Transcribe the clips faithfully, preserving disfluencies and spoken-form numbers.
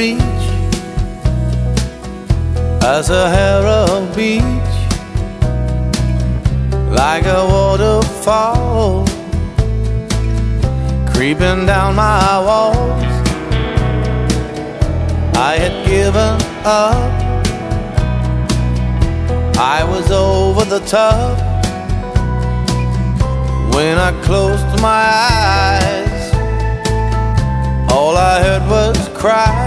reach a Sahara beach, like a waterfall creeping down my walls. I had given up, I was over the top when I closed my eyes. All I heard was cry,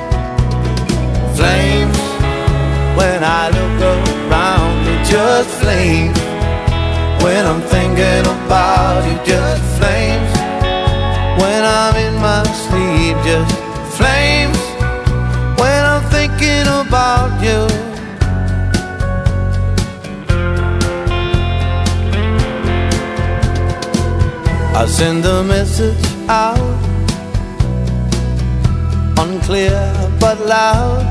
flames. When I look around me, just flames. When I'm thinking about you, just flames. When I'm in my sleep, just flames. When I'm thinking about you, I send a message out, unclear but loud,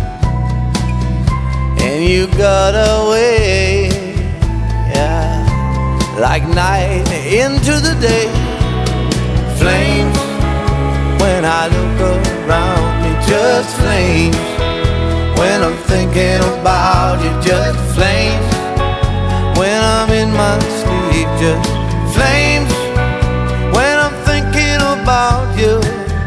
and you got away, yeah, like night into the day. Flames. When I look around me, just flames. When I'm thinking about you, just flames. When I'm in my sleep, just flames. When I'm thinking about you,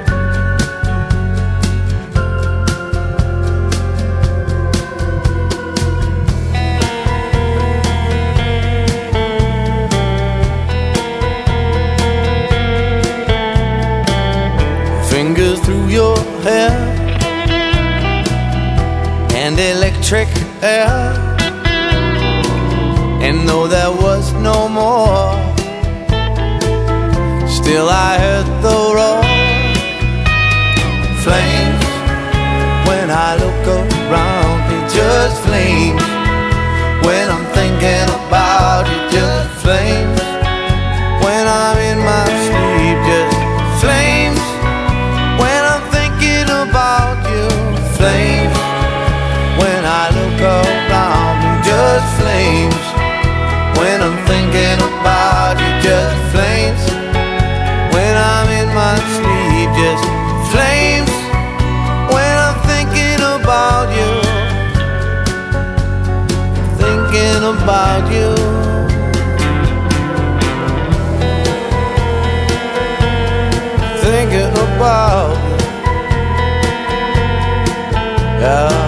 fingers through your hair and electric air, and though there was no more, still I heard the roar. Flames. When I look around me, just flames. When I'm thinking about you, just flames. When I'm in my sleep, just flames. When I'm thinking about you, flames. When I look around me, just flames. When I'm thinking about you, just flames. When I'm in my sleep, just flames. When I'm thinking about you, thinking about you, thinking about you, yeah.